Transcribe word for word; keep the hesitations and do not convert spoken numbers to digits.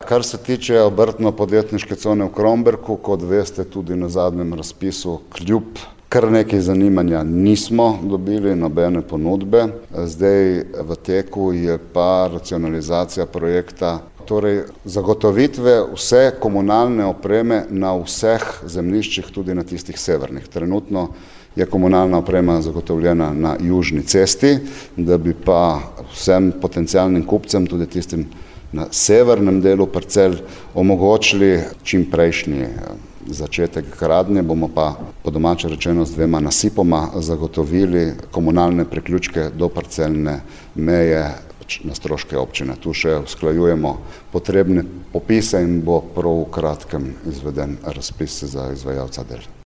kar se tiče obrtno-podjetniške cone v Kromberku, kot veste, tudi na zadnjem razpisu kljub kar nekaj zanimanja nismo dobili nobene ponudbe. Zdaj v teku je pa racionalizacija projekta, torej zagotovitve vse komunalne opreme na vseh zemljiščih, tudi na tistih severnih. Trenutno je komunalna oprema zagotovljena na južni cesti, da bi pa vsem potencialnim kupcem, tudi tistim na severnem delu parcel, omogočili čim prejšnji začetek gradnje, bomo pa po domače rečeno z dvema nasipoma zagotovili komunalne priključke do parcelne meje na stroške občine. Tu še usklajujemo potrebne popise in bo prav v kratkem izveden razpis za izvajalca del.